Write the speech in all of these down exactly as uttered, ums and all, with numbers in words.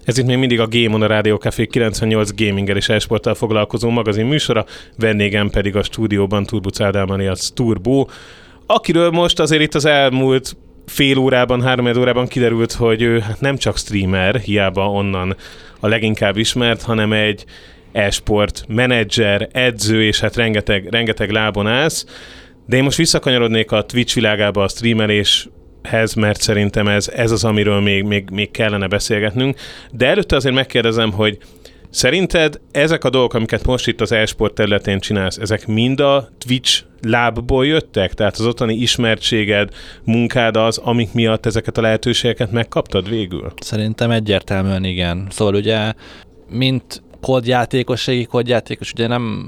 Ez itt még mindig a Game On, a Rádió Café kilencvennyolc gaminggel és e-sporttal foglalkozó magazin műsora, vendégem pedig a stúdióban Turbuc Ádám alias Turbo, akiről most azért itt az elmúlt fél órában, három órában kiderült, hogy ő hát nem csak streamer, hiába onnan a leginkább ismert, hanem egy e-sport menedzser, edző, és hát rengeteg, rengeteg lábon állsz. De én most visszakanyarodnék a Twitch világába, a streameléshez, mert szerintem ez, ez az, amiről még, még, még kellene beszélgetnünk. De előtte azért megkérdezem, hogy szerinted ezek a dolgok, amiket most itt az e-sport területén csinálsz, ezek mind a Twitch lábból jöttek? Tehát az ottani ismertséged, munkád az, amik miatt ezeket a lehetőségeket megkaptad végül? Szerintem egyértelműen igen. Szóval ugye, mint kódjátékos, régi kódjátékos, ugye nem,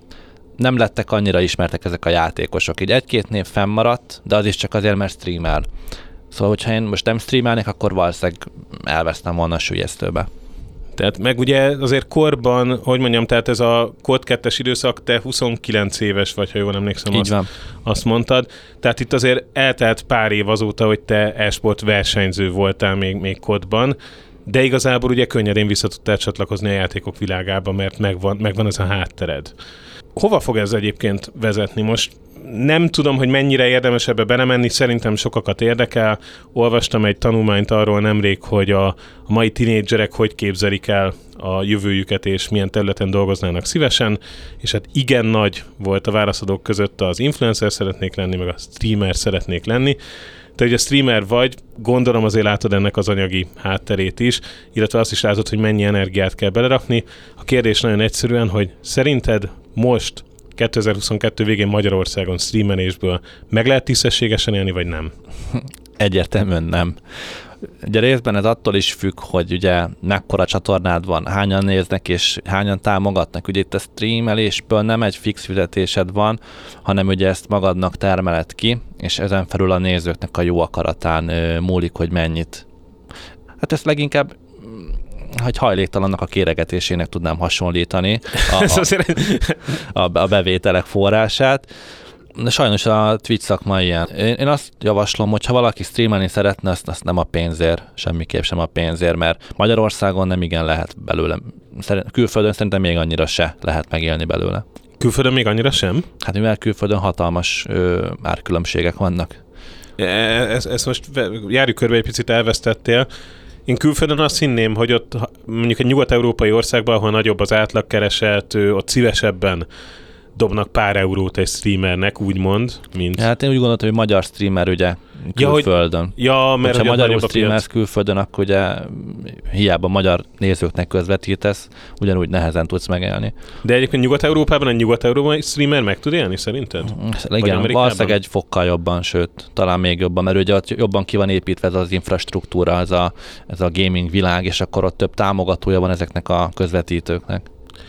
nem lettek annyira ismertek ezek a játékosok. Így egy-két név fennmaradt, de az is csak azért, mert streamer. Szóval, hogyha én most nem streamelnék, akkor valószínűleg elvesztem volna a sülyeztőbe. Tehát meg ugye azért korban, hogy mondjam, tehát ez a kód kettes időszak, te huszonkilenc éves vagy, ha jól emlékszem, Így azt, van. azt mondtad. Tehát itt azért eltelt pár év azóta, hogy te e-sport versenyző voltál még, még kódban, de igazából ugye könnyedén vissza tudtál csatlakozni a játékok világába, mert megvan, megvan ez a háttered. Hova fog ez egyébként vezetni most? Nem tudom, hogy mennyire érdemes ebbe belemenni, szerintem sokakat érdekel. Olvastam egy tanulmányt arról nemrég, hogy a, a mai tinédzserek hogy képzelik el a jövőjüket, és milyen területen dolgoznának szívesen, és hát igen nagy volt a válaszadók között az influencer szeretnék lenni, meg a streamer szeretnék lenni. Te ugye streamer vagy, gondolom azért látod ennek az anyagi hátterét is, illetve azt is látod, hogy mennyi energiát kell belerakni. A kérdés nagyon egyszerűen, hogy szerinted most kétezer-huszonkettő végén Magyarországon streamelésből meg lehet tisztességesen élni, vagy nem? Egyértelműen nem. Ugye részben ez attól is függ, hogy ugye mekkora csatornád van, hányan néznek és hányan támogatnak. Ugye itt a streamelésből nem egy fix fizetésed van, hanem ugye ezt magadnak termeled ki, és ezen felül a nézőknek a jó akaratán ö, múlik, hogy mennyit. Hát ezt leginkább hogy hajléktalannak a kéregetésének tudnám hasonlítani a, a, a, a bevételek forrását. De sajnos a Twitch szakma ilyen. Én, én azt javaslom, hogy ha valaki streamelni szeretne, azt, azt nem a pénzért, semmiképp sem a pénzért, mert Magyarországon nem igen lehet belőle. Külföldön szerintem még annyira se lehet megélni belőle. Külföldön még annyira sem? Hát mivel külföldön hatalmas ö, árkülönbségek vannak. Ezt ez most járjuk körbe, egy picit elvesztettél. Én külföldön azt hinném, hogy ott mondjuk egy nyugat-európai országban, ahol nagyobb az átlagkereset, ott szívesebben dobnak pár eurót egy streamernek, úgymond, mint... Hát én úgy gondoltam, hogy magyar streamer ugye külföldön. Ja, hogy, ja mert ha magyarul streamersz külföldön, akkor ugye hiába magyar nézőknek közvetítesz, ugyanúgy nehezen tudsz megélni. De egyébként Nyugat-Európában egy nyugat-európai streamer meg tud élni, szerinted? Igen, valószínűleg egy fokkal jobban, sőt, talán még jobban, mert ugye ott jobban ki van építve ez az infrastruktúra, ez a, ez a gaming világ, és akkor ott több támogatója van ezeknek a közvetítőknek.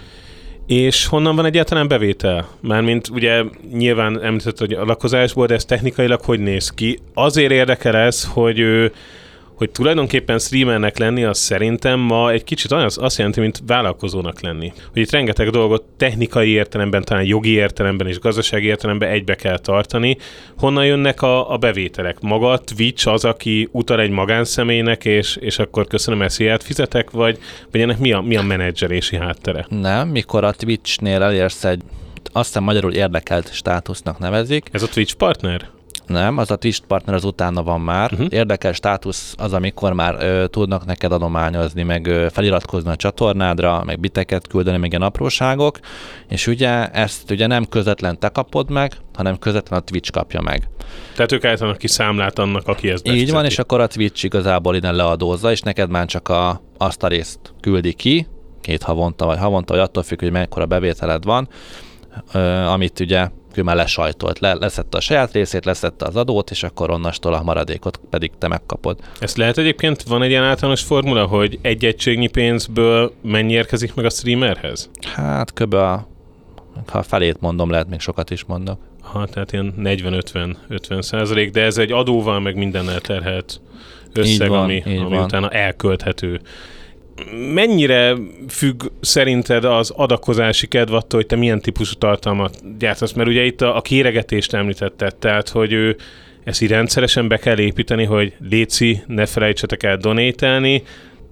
És honnan van egyáltalán bevétel? Mármint ugye nyilván említett, hogy a lakozásból, de ez technikailag hogy néz ki? Azért érdekel ez, hogy, hogy tulajdonképpen streamernek lenni, az szerintem ma egy kicsit az, azt jelenti, mint vállalkozónak lenni. Hogy itt rengeteg dolgot technikai értelemben, talán jogi értelemben és gazdasági értelemben egybe kell tartani. Honnan jönnek a, a bevételek? Maga a Twitch az, aki utal egy magánszemélynek, és, és akkor köszönöm, esziát fizetek, vagy, vagy ennek mi a, mi a menedzselési háttere? Nem, mikor a Twitchnél elérsz egy, azt hiszem magyarul érdekelt státusznak nevezik. Ez a Twitch partner? Nem, az a Twitch partner az utána van már. Uh-huh. Érdekes státusz az, amikor már ö, tudnak neked adományozni, meg ö, feliratkozni a csatornádra, meg biteket küldeni, meg ilyen apróságok, és ugye ezt ugye nem közvetlen te kapod meg, hanem közvetlen a Twitch kapja meg. Tehát ők állítanak ki számlát annak, aki ezt befizeti. Így van, és akkor a Twitch igazából innen leadózza, és neked már csak a, azt a részt küldi ki, két havonta, vagy havonta, vagy attól függ, hogy mekkora bevételed van, ö, amit ugye ő már lesajtolt, le, leszette a saját részét, leszette az adót, és akkor onnastól a maradékot pedig te megkapod. Ezt lehet egyébként, van egy ilyen általános formula, hogy egy egységnyi pénzből mennyi érkezik meg a streamerhez? Hát kb. A, ha felét mondom, lehet még sokat is mondok. Ha, tehát ilyen negyven-ötven százalék, de ez egy adóval meg mindennel terhelt összeg, van, ami, ami utána elkölthető. Mennyire függ szerinted az adakozási kedv attól, hogy te milyen típusú tartalmat gyártasz? Mert ugye itt a, a kéregetést említetted, tehát hogy ő ezt így rendszeresen be kell építeni, hogy léci, ne felejtsetek el donételni,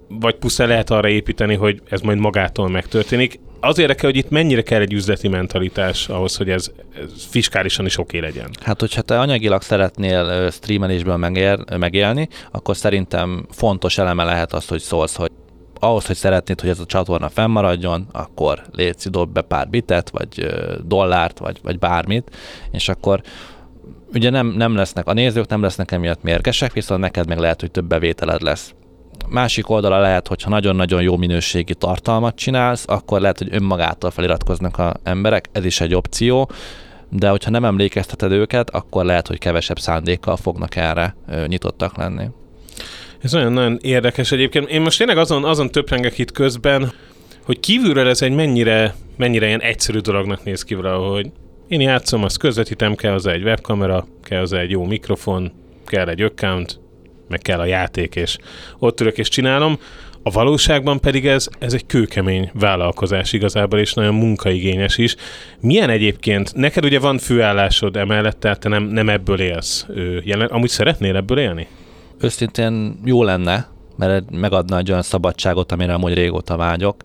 vagy pusztán lehet arra építeni, hogy ez majd magától megtörténik. Az érdekel, hogy itt mennyire kell egy üzleti mentalitás ahhoz, hogy ez, ez fiskálisan is oké legyen. Hát, hogyha te anyagilag szeretnél streamelésből megér, megélni, akkor szerintem fontos eleme lehet az, hogy szólsz, hogy ahhoz, hogy szeretnéd, hogy ez a csatorna fennmaradjon, akkor légy, dob be pár bitet, vagy dollárt, vagy, vagy bármit, és akkor ugye nem, nem lesznek, a nézők nem lesznek emiatt mérgesek, viszont neked meg lehet, hogy több bevételed lesz. Másik oldala lehet, hogyha nagyon-nagyon jó minőségi tartalmat csinálsz, akkor lehet, hogy önmagától feliratkoznak az emberek, ez is egy opció, de hogyha nem emlékezteted őket, akkor lehet, hogy kevesebb szándékkal fognak erre ö, nyitottak lenni. Ez nagyon-nagyon érdekes egyébként. Én most tényleg azon, azon töprengek itt közben, hogy kívülről ez egy mennyire, mennyire ilyen egyszerű dolognak néz ki valahogy. Én játszom, azt közvetítem, kell hozzá egy webkamera, kell hozzá egy jó mikrofon, kell egy account, meg kell a játék, és ott ülök és csinálom. A valóságban pedig ez, ez egy kőkemény vállalkozás igazából, és nagyon munkaigényes is. Milyen egyébként, neked ugye van főállásod emellett, tehát te nem, nem ebből élsz. Jelen, amúgy szeretnél ebből élni? Őszintén jó lenne, mert megadna egy olyan szabadságot, amire amúgy régóta vágyok,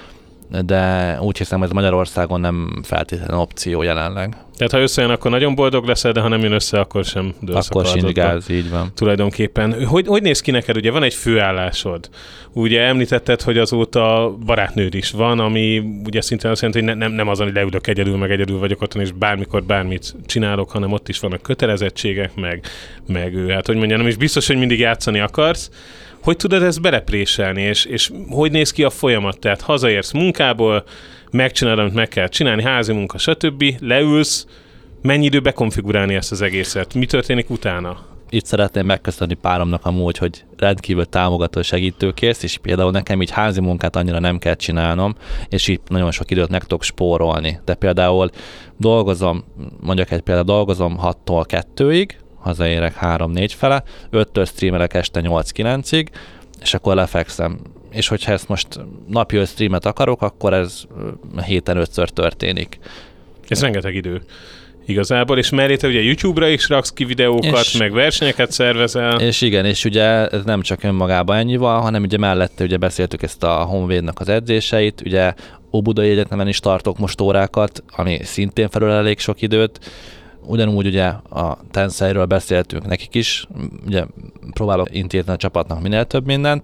de úgy hiszem, ez Magyarországon nem feltétlenül opció jelenleg. Tehát ha összejön, akkor nagyon boldog leszel, de ha nem jön össze, akkor sem dőlsz Akkor sincs gáz, így van. Tulajdonképpen. Hogy, hogy néz ki neked? Ugye van egy főállásod. Ugye említetted, hogy azóta barátnőd is van, ami ugye szintén azt jelenti, hogy ne, nem, nem az, hogy leülök egyedül, meg egyedül vagyok otthon, és bármikor bármit csinálok, hanem ott is vannak kötelezettségek, meg, meg hát hogy mondjam, nem is biztos, hogy mindig játszani akarsz. Hogy tudod ezt belepréselni, és, és hogy néz ki a folyamat? Tehát hazaérsz munkából, megcsinálod, amit meg kell csinálni, házi munka, stb. Leülsz, mennyi időbe konfigurálni ezt az egészet? Mi történik utána? Itt szeretném megköszönni páromnak amúgy, hogy rendkívül támogató segítőkész, és például nekem így házi munkát annyira nem kell csinálnom, és így nagyon sok időt meg tudok spórolni. De például dolgozom, mondjuk egy például dolgozom hattól kettőig, hazaérek három-négy fele, öttől streamelek este nyolc-kilencig, és akkor lefekszem. És hogyha ezt most napi öt streamet akarok, akkor ez héten ötször történik. Ez rengeteg idő. Igazából, és mellé te ugye YouTube-ra is raksz ki videókat, és, meg versenyeket szervezel. És igen, és ugye ez nem csak önmagában ennyi van, hanem ugye mellette ugye beszéltük ezt a Honvédnak az edzéseit, ugye Óbudai Egyetemen is tartok most órákat, ami szintén felül elég sok időt. Ugyanúgy ugye a Tenseiről beszéltünk nekik is, ugye próbálok intézni a csapatnak minél több mindent.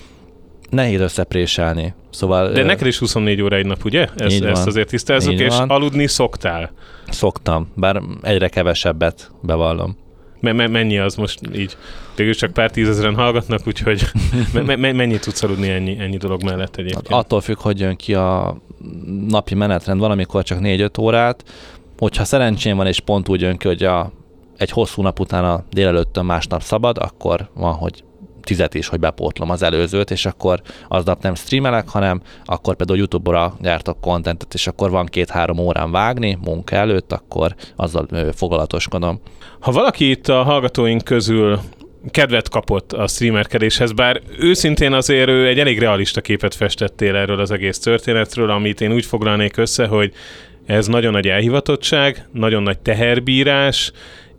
Nehéz összepréselni. Szóval, de neked is huszonnégy óra egy nap, ugye? Ezt, ezt azért tisztázzuk, és van. Aludni szoktál? Szoktam, bár egyre kevesebbet bevallom. Me- me- mennyi az most így? Végül csak pár tízezeren hallgatnak, úgyhogy me- me- mennyit tudsz aludni ennyi, ennyi dolog mellett egyébként? Attól függ, hogy jön ki a napi menetrend, valamikor csak négy-öt órát. Hogyha szerencsém van, és pont úgy jön ki, hogy a, egy hosszú nap után a délelőttön másnap szabad, akkor van, hogy tizet is, hogy bepótlom az előzőt, és akkor aznap nem streamelek, hanem akkor például YouTube-ra gyártok kontentet, és akkor van két-három órán vágni munka előtt, akkor azzal foglalatoskodom. Ha valaki itt a hallgatóink közül kedvet kapott a streamerkedéshez, bár őszintén azért ő egy elég realista képet festettél erről az egész történetről, amit én úgy foglalnék össze, hogy ez nagyon nagy elhivatottság, nagyon nagy teherbírás,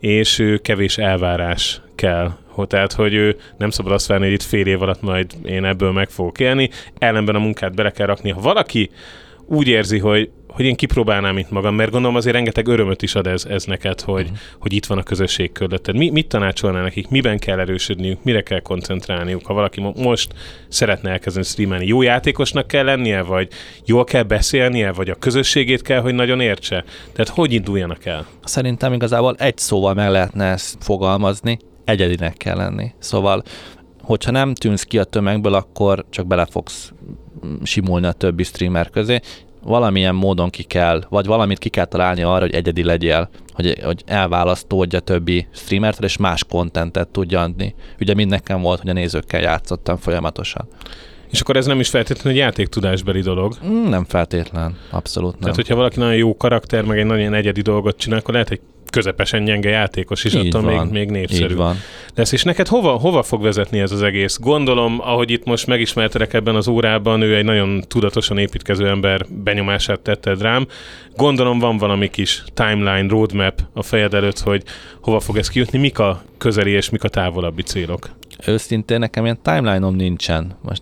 és kevés elvárás kell. Tehát, hogy ő nem szabad azt várni, hogy itt fél év alatt majd én ebből meg fogok élni, ellenben a munkát bele kell rakni. Ha valaki úgy érzi, hogy, hogy én kipróbálnám itt magam, mert gondolom azért rengeteg örömöt is ad ez, ez neked, hogy, uh-huh. hogy itt van a közösség körülötted. Mi, mit tanácsolnál nekik? Miben kell erősödniük? Mire kell koncentrálniuk? Ha valaki most szeretne elkezdeni streamelni, jó játékosnak kell lennie, vagy jól kell beszélnie, vagy a közösségét kell, hogy nagyon értse? Tehát hogy induljanak el? Szerintem igazából egy szóval meg lehetne ezt fogalmazni, egyedinek kell lenni. Szóval, hogyha nem tűnsz ki a tömegből, akkor csak bele fogsz simulni a többi streamer közé. Valamilyen módon ki kell, vagy valamit ki kell találni arra, hogy egyedi legyél, hogy, hogy elválasztódj a többi streamertől, és más kontentet tudja adni. Ugye mind nekem volt, hogy a nézőkkel játszottam folyamatosan. És akkor ez nem is feltétlenül egy játéktudásbeli dolog? Nem feltétlen, abszolút nem. Tehát, hogyha valaki nagyon jó karakter, meg egy nagyon egyedi dolgot csinál, akkor lehet egy közepesen gyenge játékos is, attól még, még népszerű lesz. És neked hova, hova fog vezetni ez az egész? Gondolom, ahogy itt most megismertelek ebben az órában, ő egy nagyon tudatosan építkező ember benyomását tetted rám. Gondolom van valami kis timeline, roadmap a fejed előtt, hogy hova fog ez kijutni, mik a közeli és mik a távolabbi célok? őszintén nekem ilyen timeline-om nincsen. Most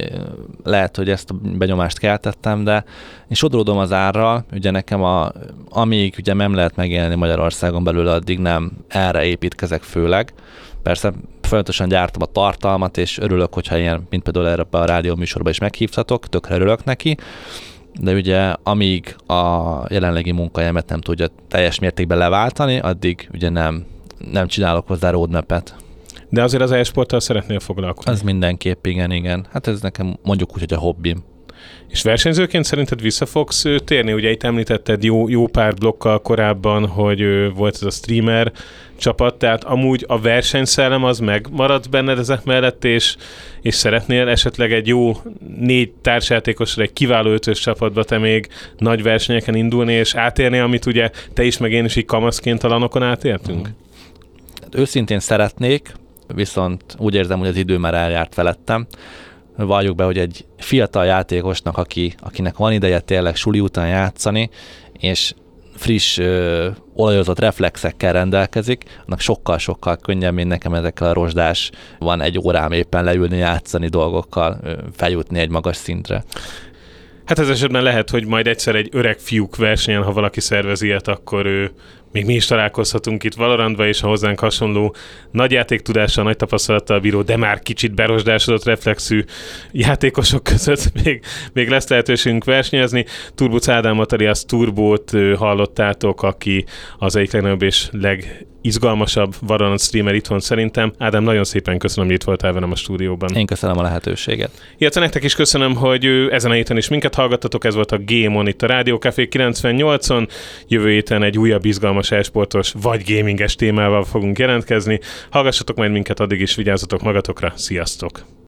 lehet, hogy ezt a benyomást keltettem, de én sodródom az árral, ugye nekem a, amíg ugye nem lehet megélni Magyarországon belül, addig nem erre építkezek főleg. Persze folyamatosan gyártom a tartalmat, és örülök, hogyha ilyen, mint például erre a rádió műsorba is meghívtatok, tökre örülök neki, de ugye amíg a jelenlegi munkahelyemet nem tudja teljes mértékben leváltani, addig ugye nem, nem csinálok hozzá roadmap-et. De azért az e-sporttal szeretnél foglalkozni. Ez mindenképp, igen, igen. Hát ez nekem mondjuk úgy, hogy a hobbim. És versenyzőként szerinted vissza fogsz térni? Ugye itt említetted jó, jó pár blokkal korábban, hogy volt ez a streamer csapat, tehát amúgy a versenyszellem az megmaradt benned ezek mellett, és, és szeretnél esetleg egy jó négy társjátékosra, egy kiváló ötös csapatba te még nagy versenyeken indulni, és átérni, amit ugye te is, meg én is így kamaszként a lanokon átértünk? Mm. Őszintén szeretnék, viszont úgy érzem, hogy az idő már eljárt felettem. Valljuk be, hogy egy fiatal játékosnak, aki, akinek van ideje tényleg suli után játszani, és friss, ö, olajozott reflexekkel rendelkezik, annak sokkal-sokkal könnyebb, mint nekem ezekkel a rozsdás, van egy órám éppen leülni, játszani dolgokkal, ö, feljutni egy magas szintre. Hát ez esetben lehet, hogy majd egyszer egy öreg fiúk versenyen, ha valaki szervez ilyet, akkor ő, még mi is találkozhatunk itt Valorantba, és a hozzánk hasonló nagy játéktudással, nagy tapasztalattal bíró, de már kicsit berosdásodott reflexű játékosok között még, még lesz lehetőségünk versenyezni. Turbuc Ádámot, alias Turbót hallottátok, aki az egyik legnagyobb és legizgalmasabb Valorant streamer itthon szerintem. Ádám, nagyon szépen köszönöm, hogy itt voltál velem a stúdióban. Én köszönöm a lehetőséget. Illetve nektek is köszönöm, hogy ezen a héten is minket hallgattatok, ez volt a Game On itt a Rádió Café kilencvennyolcon. Jövő héten egy újabb izgalmas e-sportos vagy gaminges témával fogunk jelentkezni. Hallgassatok majd minket, addig is vigyázzatok magatokra, sziasztok!